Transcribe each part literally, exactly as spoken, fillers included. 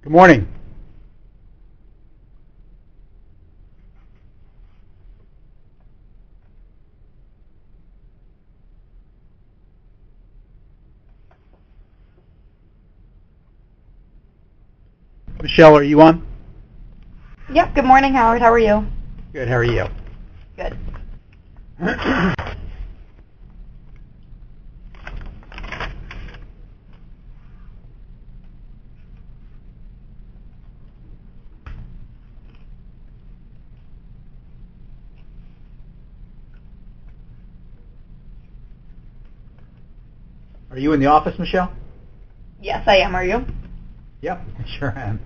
Good morning. Michelle, are you on? Yep. Good morning, Howard. How are you? Good. How are you? Good. Are you in the office, Michelle? Yes, I am. Are you? Yep, sure am.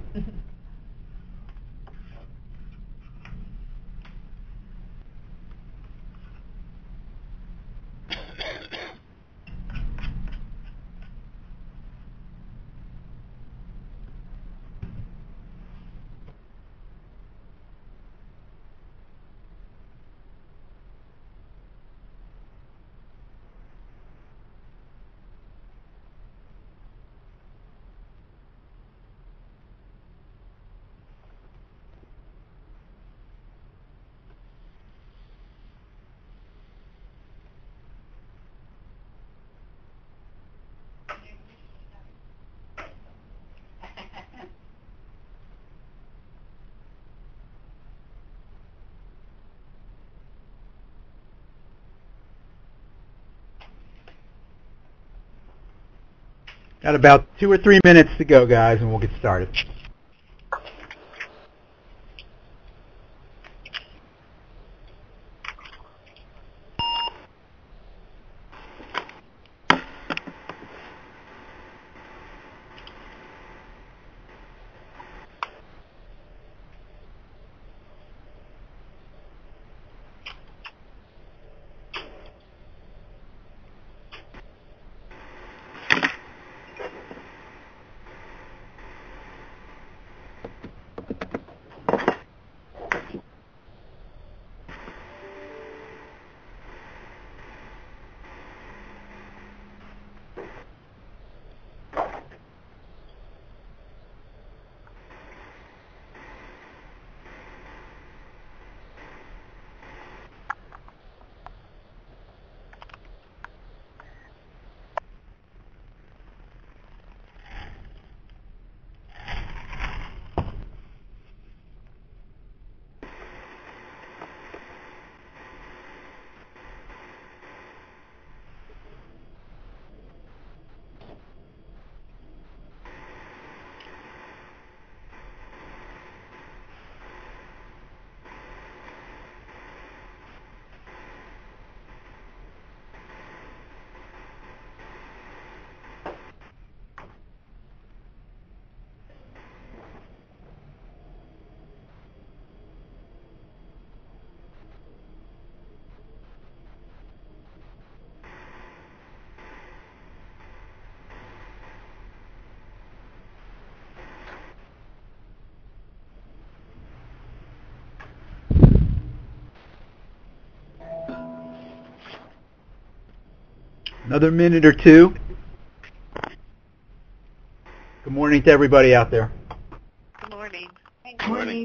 Got about two or three minutes to go, guys, and we'll get started. Another minute or two. Good morning to everybody out there. Good morning. Good morning.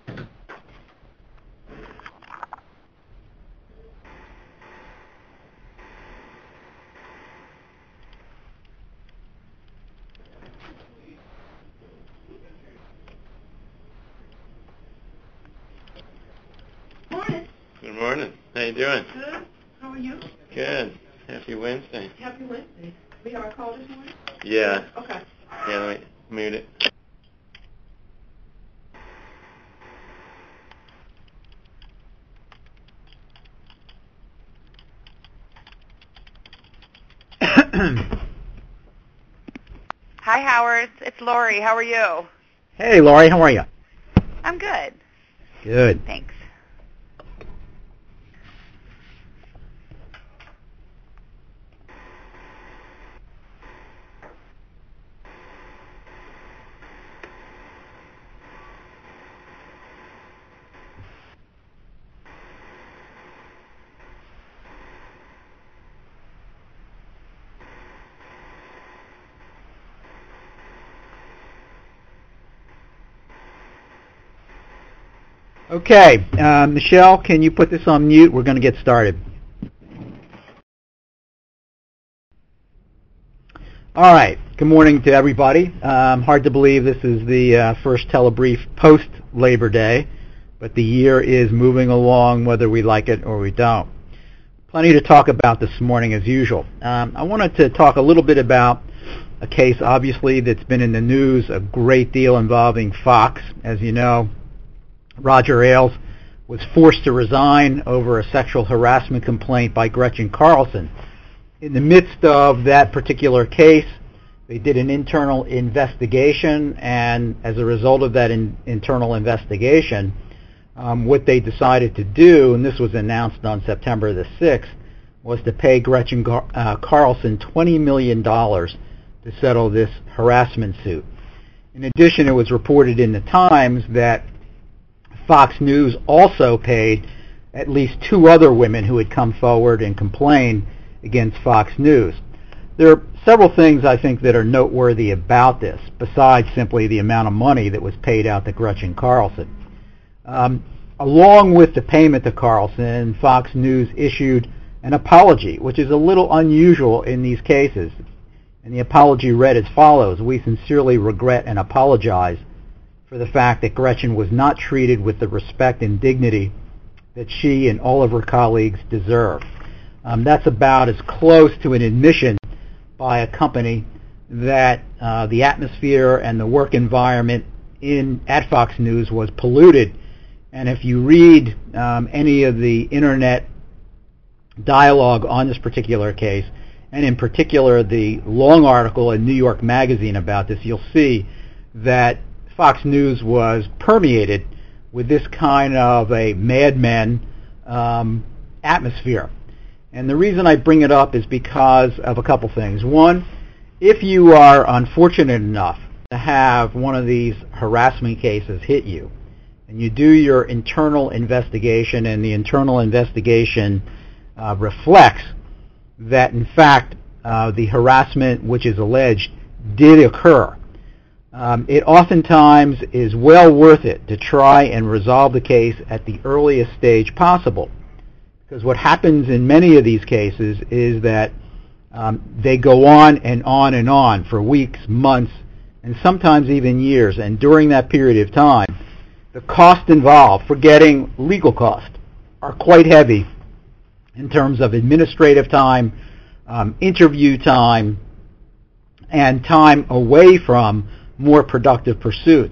Morning. Good morning. How you doing? Good. How are you? Good. Happy Wednesday. Happy Wednesday. We have a call this morning? Yeah. Okay. Yeah, let me mute it. Hi, Howard. It's Lori. How are you? Hey, Laurie, how are you? I'm good. Good. Thanks. Okay, uh, Michelle, can you put this on mute? We're going to get started. All right. Good morning to everybody. Um, hard to believe this is the uh, first telebrief post-Labor Day, but the year is moving along whether we like it or we don't. Plenty to talk about this morning as usual. Um, I wanted to talk a little bit about a case, obviously, that's been in the news a great deal involving Fox. As you know, Roger Ailes was forced to resign over a sexual harassment complaint by Gretchen Carlson. In the midst of that particular case, they did an internal investigation, and as a result of that in, internal investigation, um, what they decided to do, and this was announced on September the sixth, was to pay Gretchen Gar- uh, Carlson twenty million dollars to settle this harassment suit. In addition, it was reported in the Times that Fox News also paid at least two other women who had come forward and complained against Fox News. There are several things I think that are noteworthy about this, besides simply the amount of money that was paid out to Gretchen Carlson. Um, along with the payment to Carlson, Fox News issued an apology, which is a little unusual in these cases. And the apology read as follows: "We sincerely regret and apologize for the fact that Gretchen was not treated with the respect and dignity that she and all of her colleagues deserve." Um, that's about as close to an admission by a company that uh, the atmosphere and the work environment in at Fox News was polluted. And if you read um, any of the internet dialogue on this particular case, and in particular the long article in New York Magazine about this, you'll see that Fox News was permeated with this kind of a madman um, atmosphere. And the reason I bring it up is because of a couple things. One, if you are unfortunate enough to have one of these harassment cases hit you, and you do your internal investigation, and the internal investigation uh, reflects that, in fact, uh, the harassment which is alleged did occur, um, it oftentimes is well worth it to try and resolve the case at the earliest stage possible. Because what happens in many of these cases is that um, they go on and on and on for weeks, months, and sometimes even years. And during that period of time, the cost involved, forgetting legal costs, are quite heavy in terms of administrative time, um, interview time, and time away from more productive pursuits.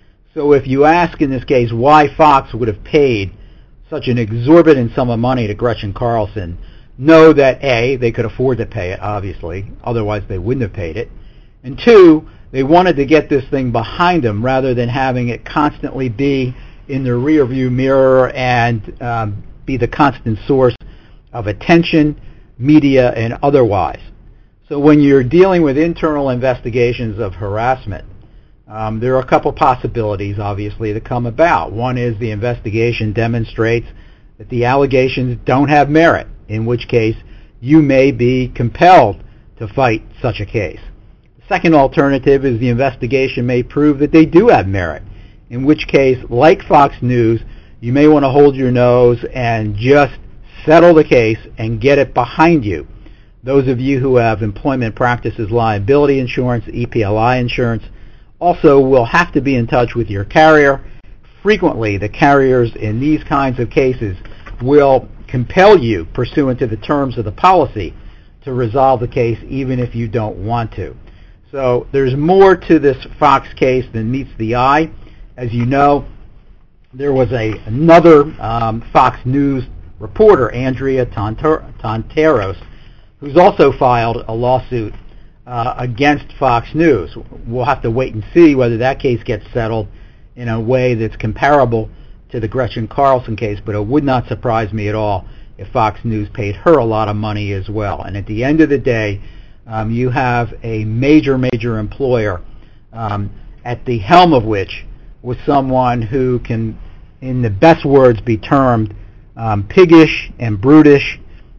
So if you ask in this case why Fox would have paid such an exorbitant sum of money to Gretchen Carlson, know that A, they could afford to pay it, obviously, otherwise they wouldn't have paid it, and two, they wanted to get this thing behind them rather than having it constantly be in the rearview mirror and um, be the constant source of attention, media, and otherwise. So when you're dealing with internal investigations of harassment, Um, there are a couple possibilities, obviously, that come about. One is the investigation demonstrates that the allegations don't have merit, in which case you may be compelled to fight such a case. The second alternative is the investigation may prove that they do have merit, in which case, like Fox News, you may want to hold your nose and just settle the case and get it behind you. Those of you who have employment practices liability insurance, E P L I insurance, also will have to be in touch with your carrier. Frequently, the carriers in these kinds of cases will compel you, pursuant to the terms of the policy, to resolve the case even if you don't want to. So there's more to this Fox case than meets the eye. As you know, there was a another um, Fox News reporter, Andrea Tonteros, who's also filed a lawsuit Uh, against Fox News. We'll have to wait and see whether that case gets settled in a way that's comparable to the Gretchen Carlson case, but it would not surprise me at all if Fox News paid her a lot of money as well. And at the end of the day, um, you have a major, major employer um, at the helm of which was someone who can, in the best words, be termed um, piggish and brutish,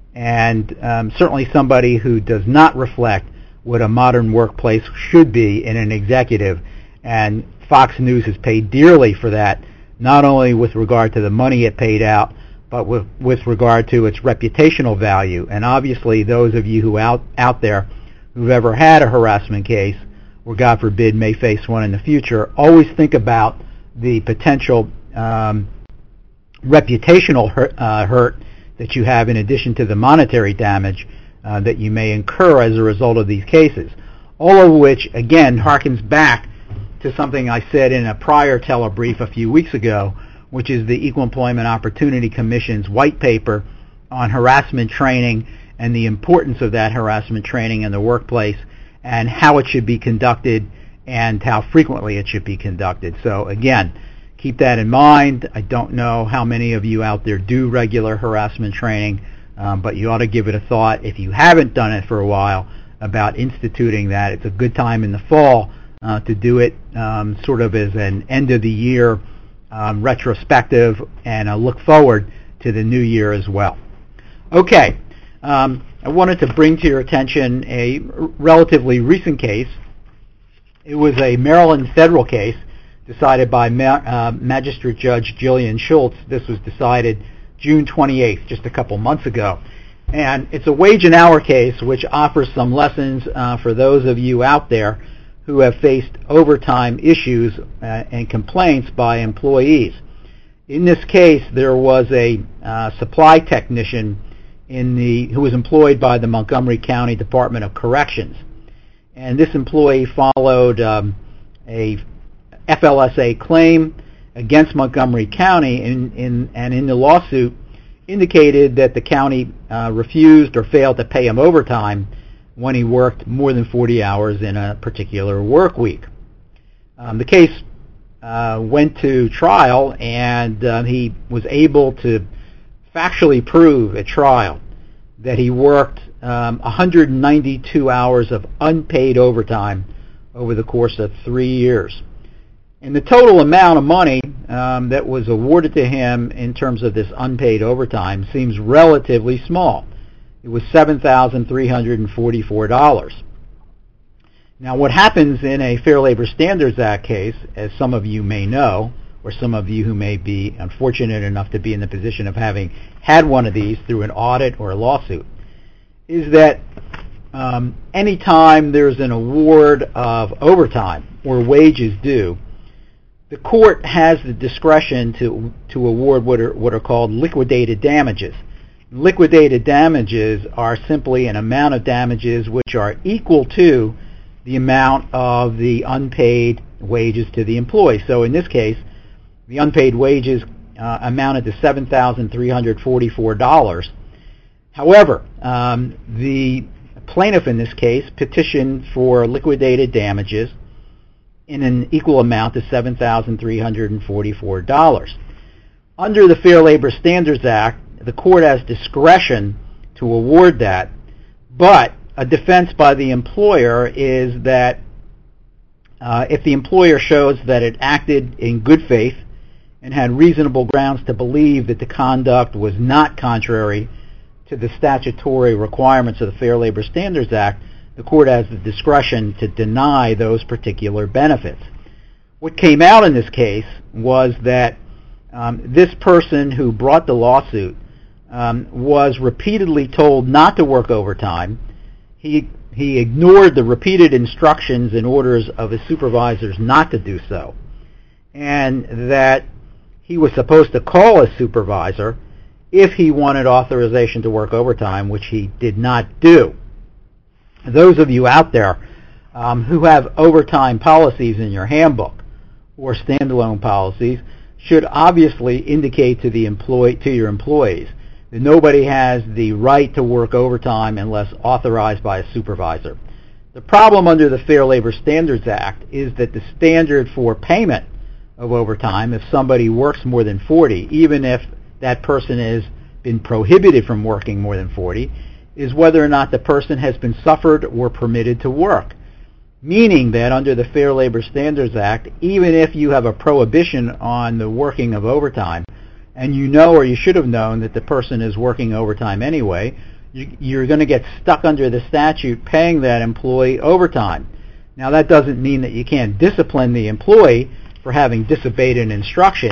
and um, certainly somebody who does not reflect what a modern workplace should be in an executive, and Fox News has paid dearly for that, not only with regard to the money it paid out, but with, with regard to its reputational value. And obviously, those of you who out, out there who've ever had a harassment case, or God forbid may face one in the future, always think about the potential um, reputational hurt, uh, hurt that you have in addition to the monetary damage uh, that you may incur as a result of these cases. All of which, again, harkens back to something I said in a prior telebrief a few weeks ago, which is the Equal Employment Opportunity Commission's white paper on harassment training and the importance of that harassment training in the workplace and how it should be conducted and how frequently it should be conducted. So again, keep that in mind. I don't know how many of you out there do regular harassment training, um, but you ought to give it a thought. If you haven't done it for a while, about instituting that, it's a good time in the fall uh, to do it um, sort of as an end of the year um, retrospective and a look forward to the new year as well. Okay, um, I wanted to bring to your attention a r- relatively recent case. It was a Maryland federal case decided by Ma- uh, Magistrate Judge Jillian Schultz. This was decided June twenty-eighth, just a couple months ago. And it's a wage and hour case which offers some lessons uh, for those of you out there who have faced overtime issues uh, and complaints by employees. In this case, there was a uh, supply technician in the who was employed by the Montgomery County Department of Corrections. And this employee followed um, a F L S A claim against Montgomery County in, in, and in the lawsuit indicated that the county uh, refused or failed to pay him overtime when he worked more than forty hours in a particular work week. Um, the case uh, went to trial, and uh, he was able to factually prove at trial that he worked um, one hundred ninety-two hours of unpaid overtime over the course of three years. And the total amount of money um, that was awarded to him in terms of this unpaid overtime seems relatively small. It was seven thousand three hundred forty-four dollars. Now, what happens in a Fair Labor Standards Act case, as some of you may know, or some of you who may be unfortunate enough to be in the position of having had one of these through an audit or a lawsuit, is that um, anytime there's an award of overtime or wages due, the court has the discretion to to award what are what are called liquidated damages. Liquidated damages are simply an amount of damages which are equal to the amount of the unpaid wages to the employee. So in this case, the unpaid wages uh, amounted to seven thousand three hundred forty-four dollars. However, um, the plaintiff in this case petitioned for liquidated damages in an equal amount to seven thousand three hundred forty-four dollars. Under the Fair Labor Standards Act, the court has discretion to award that, but a defense by the employer is that uh, if the employer shows that it acted in good faith and had reasonable grounds to believe that the conduct was not contrary to the statutory requirements of the Fair Labor Standards Act, the court has the discretion to deny those particular benefits. What came out in this case was that um, this person who brought the lawsuit um, was repeatedly told not to work overtime. He he ignored the repeated instructions and orders of his supervisors not to do so, and that he was supposed to call his supervisor if he wanted authorization to work overtime, which he did not do. Those of you out there um, who have overtime policies in your handbook or standalone policies should obviously indicate to the employee, to your employees, that nobody has the right to work overtime unless authorized by a supervisor. The problem under the Fair Labor Standards Act is that the standard for payment of overtime, if somebody works more than forty, even if that person has been prohibited from working more than forty, is whether or not the person has been suffered or permitted to work. Meaning that under the Fair Labor Standards Act, even if you have a prohibition on the working of overtime, and you know or you should have known that the person is working overtime anyway, you're going to get stuck under the statute paying that employee overtime. Now, that doesn't mean that you can't discipline the employee for having disobeyed an instruction,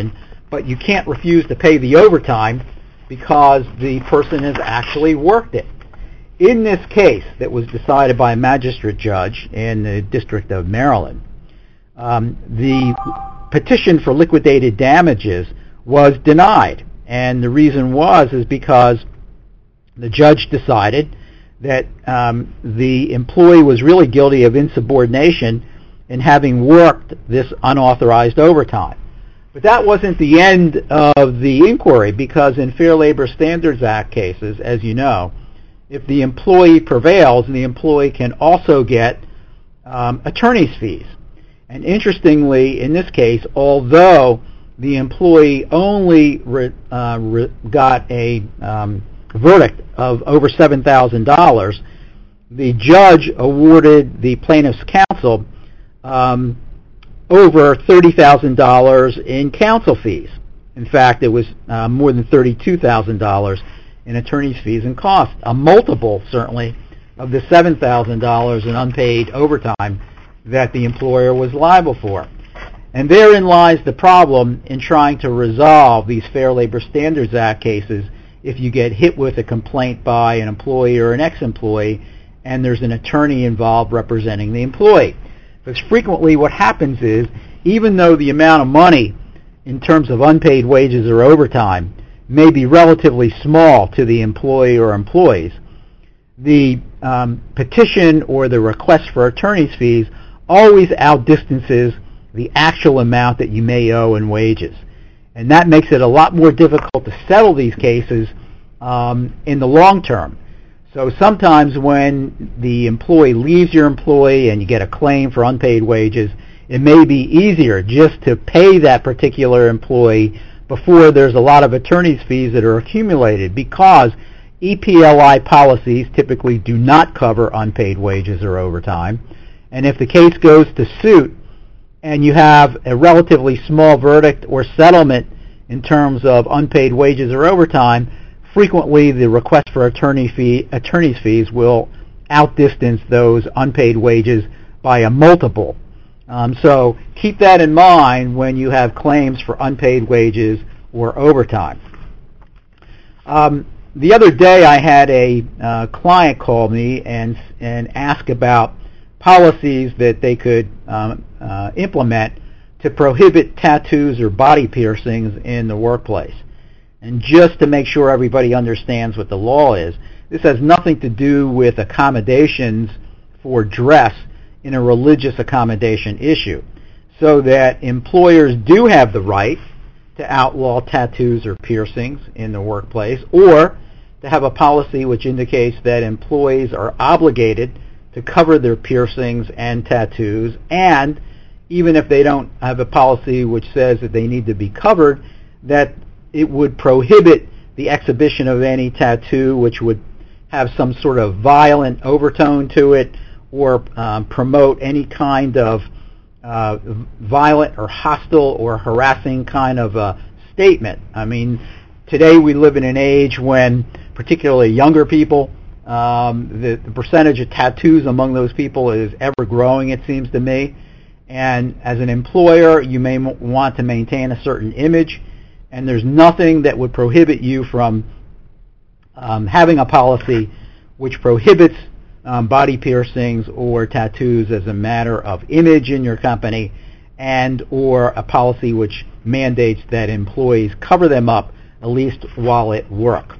but you can't refuse to pay the overtime because the person has actually worked it. In this case that was decided by a magistrate judge in the District of Maryland, um, the petition for liquidated damages was denied. And the reason was is because the judge decided that um, the employee was really guilty of insubordination in having worked this unauthorized overtime. But that wasn't the end of the inquiry, because in Fair Labor Standards Act cases, as you know, if the employee prevails, the employee can also get um, attorney's fees. And interestingly, in this case, although the employee only re, uh, re, got a um, verdict of over seven thousand dollars, the judge awarded the plaintiff's counsel um, over thirty thousand dollars in counsel fees. In fact, it was uh, more than thirty-two thousand dollars in attorney's fees and costs, a multiple, certainly, of the seven thousand dollars in unpaid overtime that the employer was liable for. And therein lies the problem in trying to resolve these Fair Labor Standards Act cases if you get hit with a complaint by an employee or an ex-employee and there's an attorney involved representing the employee. Because frequently what happens is, even though the amount of money in terms of unpaid wages or overtime may be relatively small to the employee or employees, the um, petition or the request for attorney's fees always outdistances the actual amount that you may owe in wages. And that makes it a lot more difficult to settle these cases um, in the long term. So sometimes when the employee leaves your employee and you get a claim for unpaid wages, it may be easier just to pay that particular employee before there's a lot of attorney's fees that are accumulated, because E P L I policies typically do not cover unpaid wages or overtime. And if the case goes to suit and you have a relatively small verdict or settlement in terms of unpaid wages or overtime, frequently the request for attorney fee, attorney's fees will outdistance those unpaid wages by a multiple. Um, so keep that in mind when you have claims for unpaid wages or overtime. Um, the other day I had a uh, client call me and and ask about policies that they could um, uh, implement to prohibit tattoos or body piercings in the workplace. And just to make sure everybody understands what the law is, this has nothing to do with accommodations for dress in a religious accommodation issue, so that employers do have the right to outlaw tattoos or piercings in the workplace, or to have a policy which indicates that employees are obligated to cover their piercings and tattoos, and even if they don't have a policy which says that they need to be covered, that it would prohibit the exhibition of any tattoo which would have some sort of violent overtone to it, or um, promote any kind of uh, violent or hostile or harassing kind of uh, statement. I mean, today we live in an age when particularly younger people, um, the, the percentage of tattoos among those people is ever growing, it seems to me. And as an employer, you may m- want to maintain a certain image, and there's nothing that would prohibit you from um, having a policy which prohibits um, body piercings or tattoos as a matter of image in your company, and or a policy which mandates that employees cover them up at least while at work.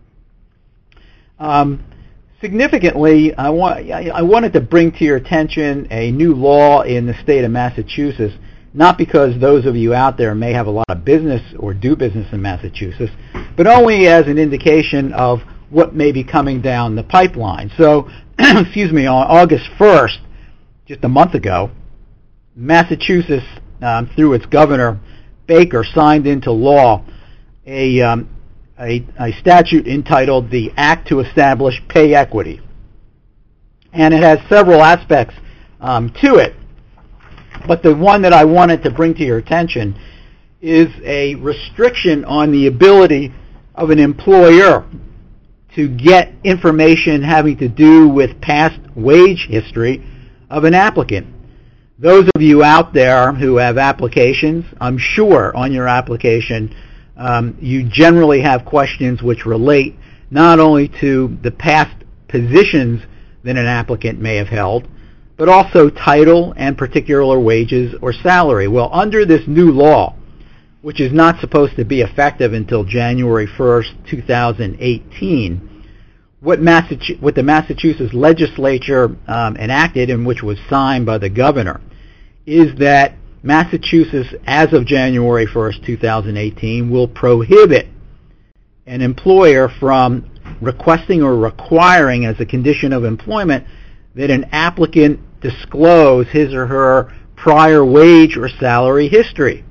Um, significantly, I, want, I wanted to bring to your attention a new law in the state of Massachusetts, not because those of you out there may have a lot of business or do business in Massachusetts, but only as an indication of what may be coming down the pipeline. So, excuse me, on August first, just a month ago, Massachusetts, um, through its governor, Baker, signed into law a, um, a, a statute entitled the Act to Establish Pay Equity. And it has several aspects um, to it. But the one that I wanted to bring to your attention is a restriction on the ability of an employer to get information having to do with past wage history of an applicant. those of you out there who have applications, I'm sure on your application um, you generally have questions which relate not only to the past positions that an applicant may have held, but also title and particular wages or salary. Well, under this new law, which is not supposed to be effective until January first, two thousand eighteen, what, Massachusetts, what the Massachusetts legislature um, enacted, and which was signed by the governor, is that Massachusetts, as of January first, two thousand eighteen, will prohibit an employer from requesting or requiring as a condition of employment that an applicant disclose his or her prior wage or salary history.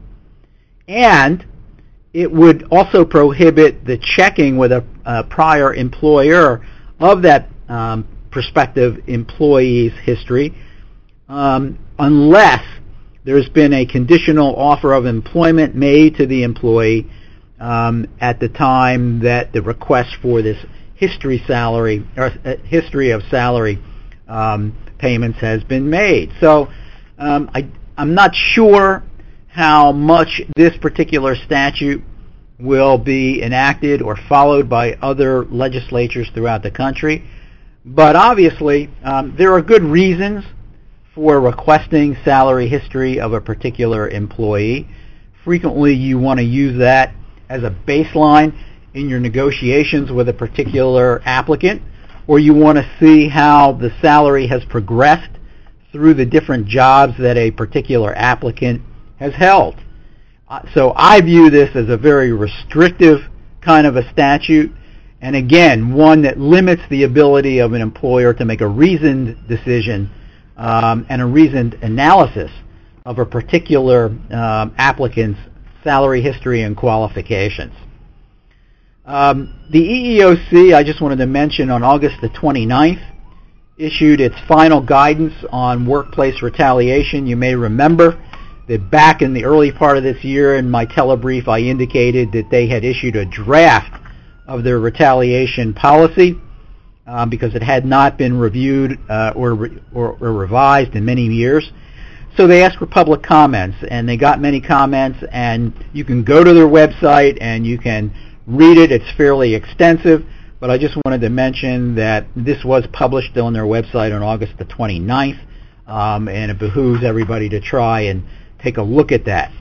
And it would also prohibit the checking with a, a prior employer of that um, prospective employee's history um, unless there's been a conditional offer of employment made to the employee um, at the time that the request for this history salary or uh, history of salary um, payments has been made. So um, I, I'm not sure how much this particular statute will be enacted or followed by other legislatures throughout the country, but obviously um, there are good reasons for requesting salary history of a particular employee. Frequently you want to use that as a baseline in your negotiations with a particular applicant, or you want to see how the salary has progressed through the different jobs that a particular applicant has held. Uh, so I view this as a very restrictive kind of a statute, and again, one that limits the ability of an employer to make a reasoned decision um, and a reasoned analysis of a particular um, applicant's salary history and qualifications. Um, the E E O C, I just wanted to mention, on August the twenty-ninth, issued its final guidance on workplace retaliation. You may remember that back in the early part of this year in my telebrief I indicated that they had issued a draft of their retaliation policy um, because it had not been reviewed uh, or, re- or, or revised in many years. So they asked for public comments, and they got many comments, and you can go to their website and you can read it. It's fairly extensive, but I just wanted to mention that this was published on their website on August the twenty-ninth, um, and it behooves everybody to try and take a look at that.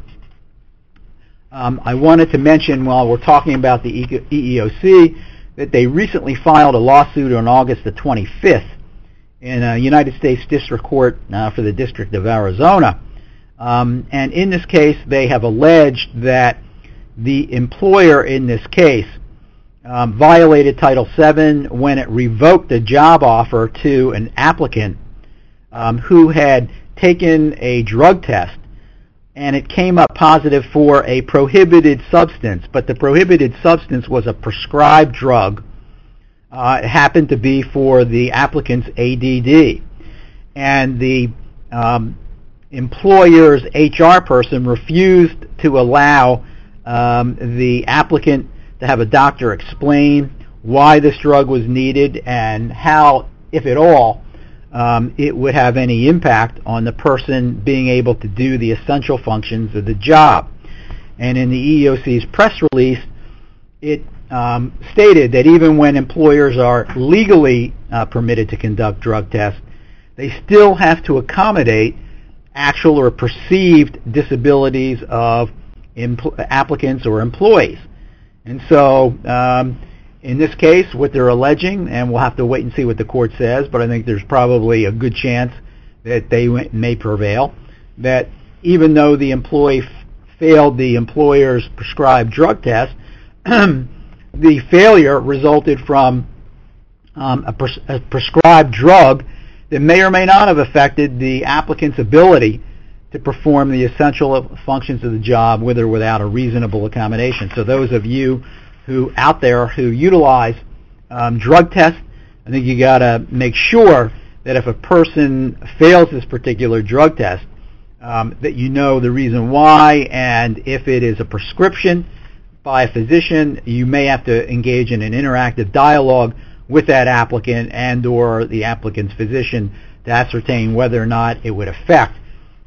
Um, I wanted to mention, while we're talking about the E E O C, that they recently filed a lawsuit on August the twenty-fifth in a United States District Court uh, for the District of Arizona. Um, and in this case, they have alleged that the employer in this case um, violated Title seven when it revoked a job offer to an applicant um, who had taken a drug test, and it came up positive for a prohibited substance, but the prohibited substance was a prescribed drug. Uh, it happened to be for the applicant's A D D, and the um, employer's H R person refused to allow um, the applicant to have a doctor explain why this drug was needed and how, if at all, um, it would have any impact on the person being able to do the essential functions of the job. And in the E E O C's press release, it um, stated that even when employers are legally uh, permitted to conduct drug tests, they still have to accommodate actual or perceived disabilities of empl- applicants or employees. And so, um, in this case, what they're alleging, and we'll have to wait and see what the court says, but I think there's probably a good chance that they may prevail, that even though the employee f- failed the employer's prescribed drug test, the failure resulted from um, a, pres- a prescribed drug that may or may not have affected the applicant's ability to perform the essential functions of the job with or without a reasonable accommodation. So those of you who out there who utilize um, drug tests, I think you got to make sure that if a person fails this particular drug test, um, that you know the reason why, and if it is a prescription by a physician, you may have to engage in an interactive dialogue with that applicant and or the applicant's physician to ascertain whether or not it would affect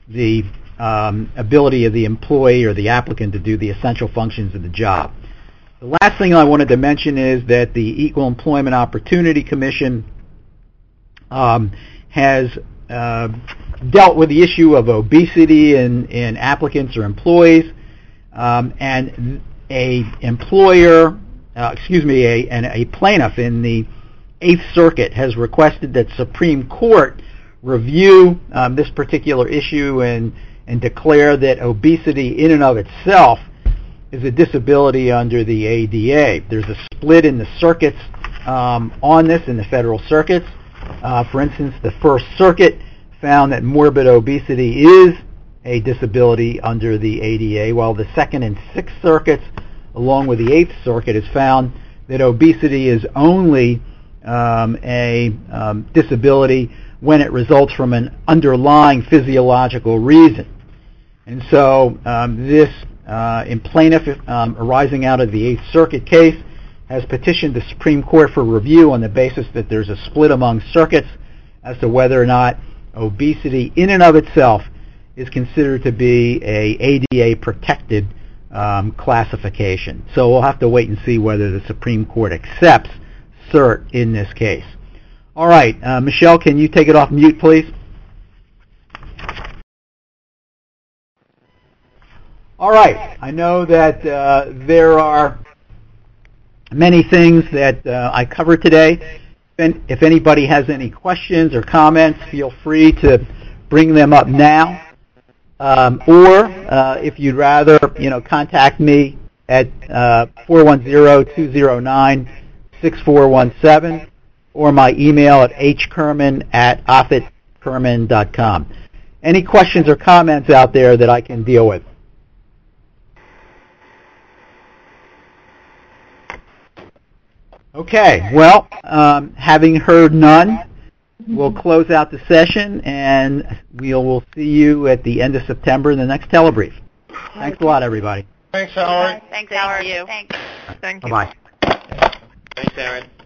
the um, ability of the employee or the applicant to do the essential functions of the job. The last thing I wanted to mention is that the Equal Employment Opportunity Commission um, has uh, dealt with the issue of obesity in, in applicants or employees, um, and a employer, uh, excuse me, a, an, a plaintiff in the Eighth Circuit has requested that Supreme Court review um, this particular issue and, and declare that obesity in and of itself is a disability under the A D A. There's a split in the circuits um, on this, in the federal circuits. Uh, for instance, the First Circuit found that morbid obesity is a disability under the A D A, while the Second and Sixth Circuits, along with the Eighth Circuit, has found that obesity is only um, a um, disability when it results from an underlying physiological reason. And so um, this uh, in plaintiff um, arising out of the Eighth Circuit case has petitioned the Supreme Court for review on the basis that there's a split among circuits as to whether or not obesity in and of itself is considered to be a A D A protected um, classification. So we'll have to wait and see whether the Supreme Court accepts cert in this case. All right, uh, Michelle, can you take it off mute, please? All right, I know that uh, there are many things that uh, I covered today. If anybody has any questions or comments, feel free to bring them up now. Um, or uh, if you'd rather, you know, contact me at uh, four one zero, two zero nine, six four one seven or my email at h kerman at offit kerman dot com. Any questions or comments out there that I can deal with? Okay, well, um, having heard none, we'll close out the session, and we'll, we'll see you at the end of September in the next telebrief. Thanks a lot, everybody. Thanks, Howard. Thanks, Howard. You. Thanks. Thank you. Bye-bye. Thanks, Aaron.